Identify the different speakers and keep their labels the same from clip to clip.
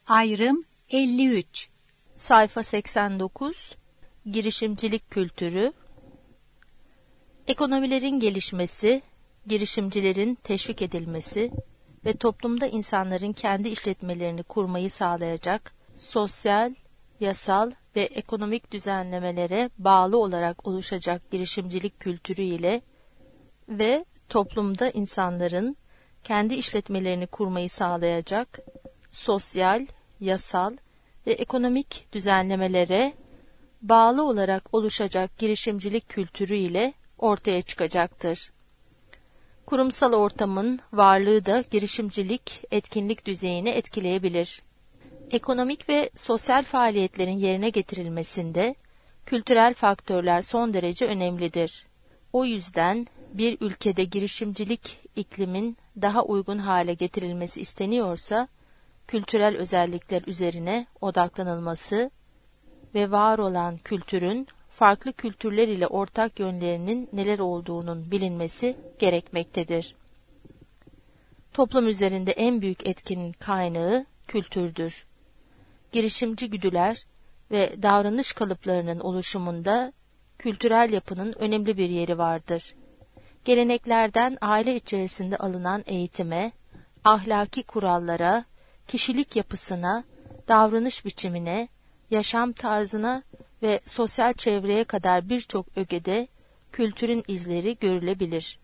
Speaker 1: Ayrım 53.
Speaker 2: Sayfa 89. Girişimcilik kültürü. Ekonomilerin gelişmesi, girişimcilerin teşvik edilmesi ve toplumda insanların kendi işletmelerini kurmayı sağlayacak sosyal, yasal ve ekonomik düzenlemelere bağlı olarak oluşacak girişimcilik kültürü ile ve toplumda insanların kendi işletmelerini kurmayı sağlayacak sosyal, yasal ve ekonomik düzenlemelere bağlı olarak oluşacak girişimcilik kültürü ile ortaya çıkacaktır. Kurumsal ortamın varlığı da girişimcilik etkinlik düzeyini etkileyebilir. Ekonomik ve sosyal faaliyetlerin yerine getirilmesinde kültürel faktörler son derece önemlidir. O yüzden bir ülkede girişimcilik iklimin daha uygun hale getirilmesi isteniyorsa, kültürel özellikler üzerine odaklanılması ve var olan kültürün farklı kültürler ile ortak yönlerinin neler olduğunun bilinmesi gerekmektedir. Toplum üzerinde en büyük etkinin kaynağı kültürdür. Girişimci güdüler ve davranış kalıplarının oluşumunda kültürel yapının önemli bir yeri vardır. Geleneklerden aile içerisinde alınan eğitime, ahlaki kurallara, kişilik yapısına, davranış biçimine, yaşam tarzına ve sosyal çevreye kadar birçok ögede kültürün izleri görülebilir.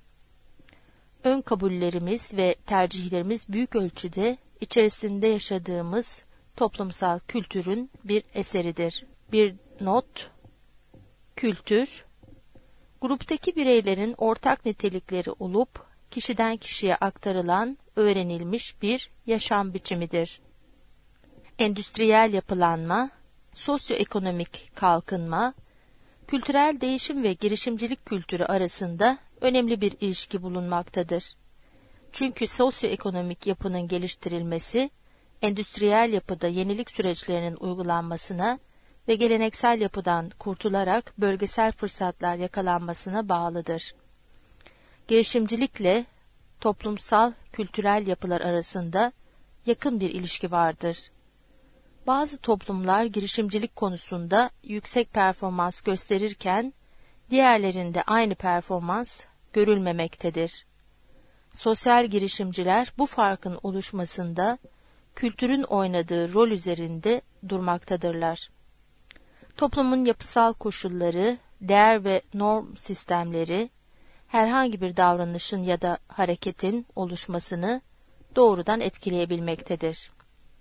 Speaker 2: Ön kabullerimiz ve tercihlerimiz büyük ölçüde içerisinde yaşadığımız toplumsal kültürün bir eseridir. Bir not: kültür, gruptaki bireylerin ortak nitelikleri olup kişiden kişiye aktarılan öğrenilmiş bir yaşam biçimidir. Endüstriyel yapılanma, sosyoekonomik kalkınma, kültürel değişim ve girişimcilik kültürü arasında önemli bir ilişki bulunmaktadır. Çünkü sosyoekonomik yapının geliştirilmesi, endüstriyel yapıda yenilik süreçlerinin uygulanmasına ve geleneksel yapıdan kurtularak bölgesel fırsatlar yakalanmasına bağlıdır. Girişimcilikle toplumsal kültürel yapılar arasında yakın bir ilişki vardır. Bazı toplumlar girişimcilik konusunda yüksek performans gösterirken, diğerlerinde aynı performans görülmemektedir. Sosyal girişimciler bu farkın oluşmasında kültürün oynadığı rol üzerinde durmaktadırlar. Toplumun yapısal koşulları, değer ve norm sistemleri, herhangi bir davranışın ya da hareketin oluşmasını doğrudan etkileyebilmektedir.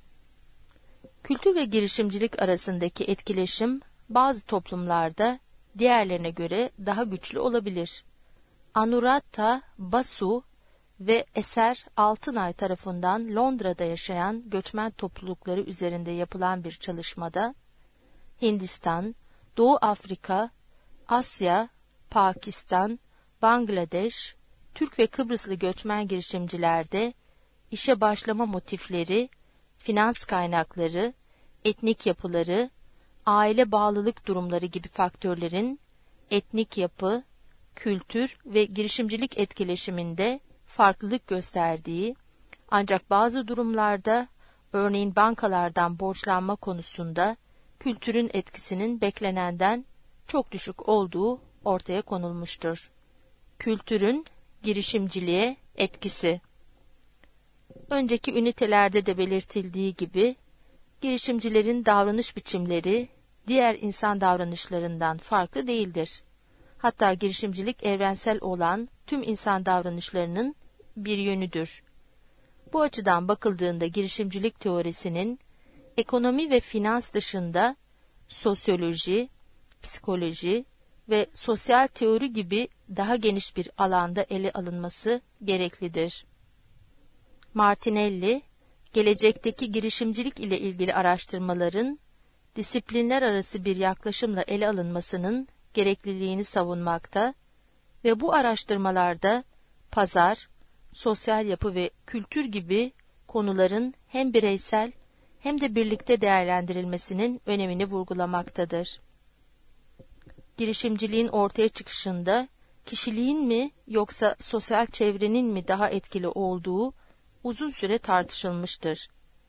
Speaker 2: Kültür ve girişimcilik arasındaki etkileşim bazı toplumlarda diğerlerine göre daha güçlü olabilir. Anuradha Basu ve Eser Altınay tarafından Londra'da yaşayan göçmen toplulukları üzerinde yapılan bir çalışmada, Hindistan, Doğu Afrika, Asya, Pakistan, Bangladeş, Türk ve Kıbrıslı göçmen girişimcilerde işe başlama motifleri, finans kaynakları, etnik yapıları, aile bağlılık durumları gibi faktörlerin etnik yapı, kültür ve girişimcilik etkileşiminde farklılık gösterdiği, ancak bazı durumlarda, örneğin bankalardan borçlanma konusunda, kültürün etkisinin beklenenden çok düşük olduğu ortaya konulmuştur. Kültürün girişimciliğe etkisi. Önceki ünitelerde de belirtildiği gibi, girişimcilerin davranış biçimleri diğer insan davranışlarından farklı değildir. Hatta girişimcilik evrensel olan tüm insan davranışlarının bir yönüdür. Bu açıdan bakıldığında girişimcilik teorisinin ekonomi ve finans dışında sosyoloji, psikoloji ve sosyal teori gibi daha geniş bir alanda ele alınması gereklidir. Martinelli, gelecekteki girişimcilik ile ilgili araştırmaların disiplinler arası bir yaklaşımla ele alınmasının gerekliliğini savunmakta ve bu araştırmalarda pazar, sosyal yapı ve kültür gibi konuların hem bireysel hem de birlikte değerlendirilmesinin önemini vurgulamaktadır. Girişimciliğin ortaya çıkışında kişiliğin mi yoksa sosyal çevrenin mi daha etkili olduğu uzun süre tartışılmıştır.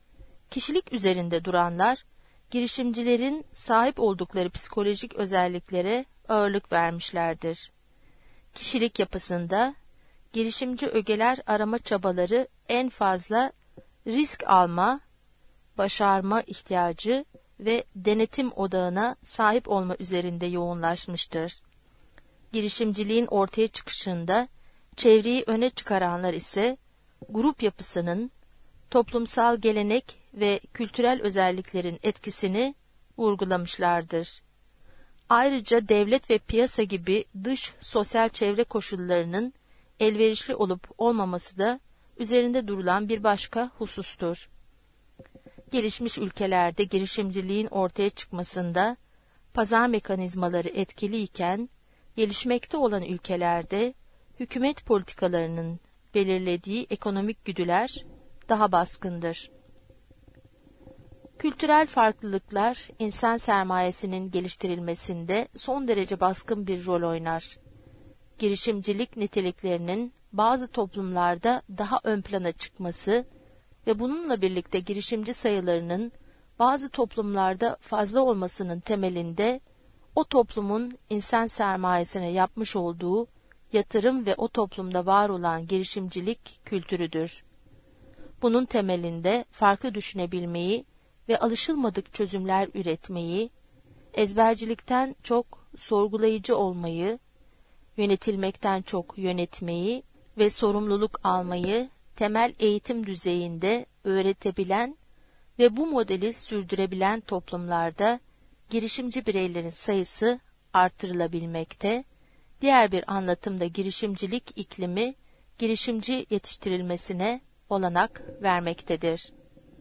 Speaker 2: Kişilik üzerinde duranlar, girişimcilerin sahip oldukları psikolojik özelliklere ağırlık vermişlerdir. Kişilik yapısında, girişimci ögeler arama çabaları en fazla risk alma, başarma ihtiyacı ve denetim odağına sahip olma üzerinde yoğunlaşmıştır. Girişimciliğin ortaya çıkışında çevreyi öne çıkaranlar ise grup yapısının, toplumsal gelenek ve kültürel özelliklerin etkisini vurgulamışlardır. Ayrıca devlet ve piyasa gibi dış sosyal çevre koşullarının elverişli olup olmaması da üzerinde durulan bir başka husustur. Gelişmiş ülkelerde girişimciliğin ortaya çıkmasında pazar mekanizmaları etkiliyken, gelişmekte olan ülkelerde hükümet politikalarının belirlediği ekonomik güdüler daha baskındır. Kültürel farklılıklar insan sermayesinin geliştirilmesinde son derece baskın bir rol oynar. Girişimcilik niteliklerinin bazı toplumlarda daha ön plana çıkması ve bununla birlikte girişimci sayılarının bazı toplumlarda fazla olmasının temelinde o toplumun insan sermayesine yapmış olduğu yatırım ve o toplumda var olan girişimcilik kültürüdür. Bunun temelinde farklı düşünebilmeyi ve alışılmadık çözümler üretmeyi, ezbercilikten çok sorgulayıcı olmayı, yönetilmekten çok yönetmeyi ve sorumluluk almayı temel eğitim düzeyinde öğretebilen ve bu modeli sürdürebilen toplumlarda girişimci bireylerin sayısı artırılabilmekte, diğer bir anlatımda girişimcilik iklimi, girişimci yetiştirilmesine olanak vermektedir.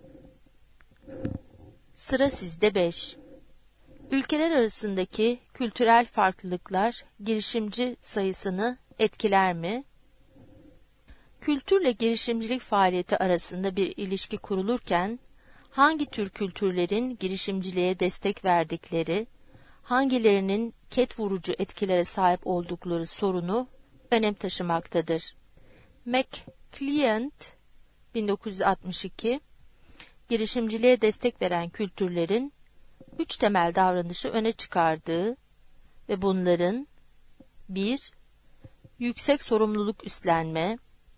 Speaker 2: Sıra sizde 5. Ülkeler arasındaki kültürel farklılıklar girişimci sayısını etkiler mi? Kültürle girişimcilik faaliyeti arasında bir ilişki kurulurken, hangi tür kültürlerin girişimciliğe destek verdikleri, hangilerinin ket vurucu etkilere sahip oldukları sorunu önem taşımaktadır. McClelland, 1962, girişimciliğe destek veren kültürlerin 3 temel davranışı öne çıkardığı ve bunların 1. Yüksek sorumluluk üstlenme,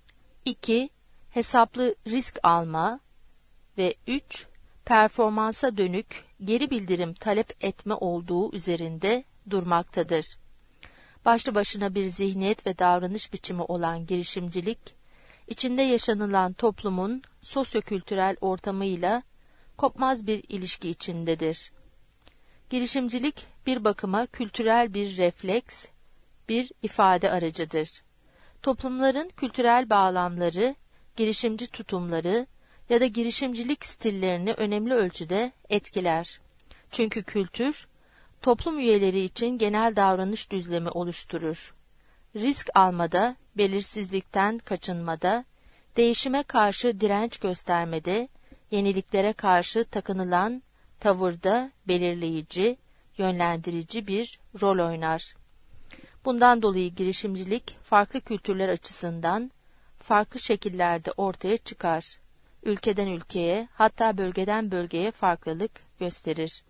Speaker 2: 2. Hesaplı risk alma ve 3. Performansa dönük geri bildirim talep etme olduğu üzerinde durmaktadır. Başlı başına bir zihniyet ve davranış biçimi olan girişimcilik, içinde yaşanılan toplumun sosyokültürel ortamıyla kopmaz bir ilişki içindedir. Girişimcilik bir bakıma kültürel bir refleks, bir ifade aracıdır. Toplumların kültürel bağlamları, girişimci tutumları ya da girişimcilik stillerini önemli ölçüde etkiler. Çünkü kültür, toplum üyeleri için genel davranış düzlemi oluşturur. Risk almada, belirsizlikten kaçınmada, değişime karşı direnç göstermede, yeniliklere karşı takınılan tavırda belirleyici, yönlendirici bir rol oynar. Bundan dolayı girişimcilik farklı kültürler açısından farklı şekillerde ortaya çıkar. Ülkeden ülkeye, hatta bölgeden bölgeye farklılık gösterir.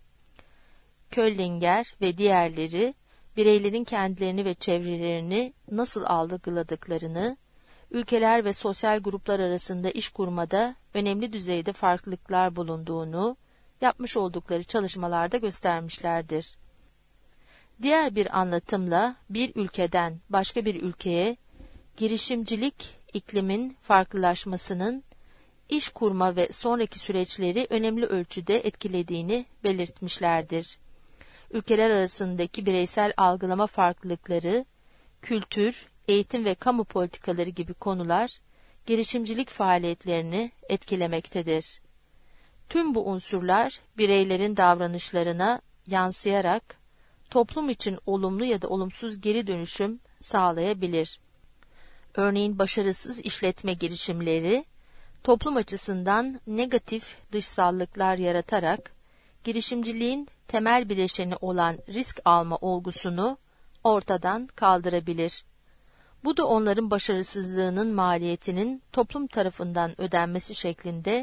Speaker 2: Köllinger ve diğerleri, bireylerin kendilerini ve çevrelerini nasıl algıladıklarını, ülkeler ve sosyal gruplar arasında iş kurmada önemli düzeyde farklılıklar bulunduğunu, yapmış oldukları çalışmalarda göstermişlerdir. Diğer bir anlatımla bir ülkeden başka bir ülkeye girişimcilik iklimin farklılaşmasının iş kurma ve sonraki süreçleri önemli ölçüde etkilediğini belirtmişlerdir. Ülkeler arasındaki bireysel algılama farklılıkları, kültür, eğitim ve kamu politikaları gibi konular girişimcilik faaliyetlerini etkilemektedir. Tüm bu unsurlar bireylerin davranışlarına yansıyarak toplum için olumlu ya da olumsuz geri dönüşüm sağlayabilir. Örneğin başarısız işletme girişimleri, toplum açısından negatif dışsallıklar yaratarak girişimciliğin temel bileşeni olan risk alma olgusunu ortadan kaldırabilir. Bu da onların başarısızlığının maliyetinin toplum tarafından ödenmesi şeklinde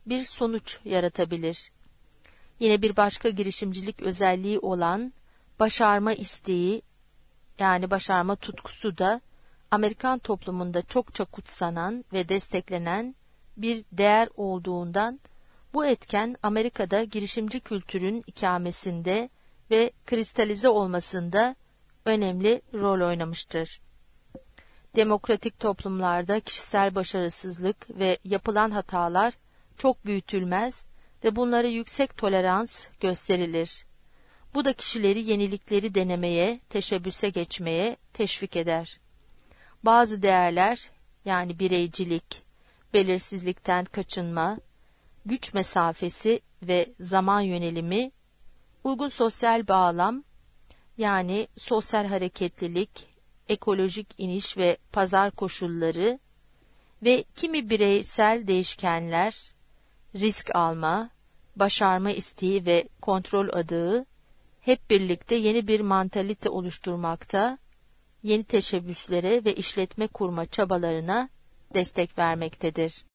Speaker 2: bir sonuç yaratabilir. Yine bir başka girişimcilik özelliği olan başarma isteği, yani başarma tutkusu da Amerikan toplumunda çokça kutsanan ve desteklenen bir değer olduğundan bu etken Amerika'da girişimci kültürün ikamesinde ve kristalize olmasında önemli rol oynamıştır. Demokratik toplumlarda kişisel başarısızlık ve yapılan hatalar çok büyütülmez ve bunlara yüksek tolerans gösterilir. Bu da kişileri yenilikleri denemeye, teşebbüse geçmeye teşvik eder. Bazı değerler, yani bireycilik, belirsizlikten kaçınma, güç mesafesi ve zaman yönelimi, uygun sosyal bağlam, yani sosyal hareketlilik, ekolojik iniş ve pazar koşulları ve kimi bireysel değişkenler, risk alma, başarma isteği ve kontrol adığı hep birlikte yeni bir mantalite oluşturmakta, yeni teşebbüslere ve işletme kurma çabalarına destek vermektedir.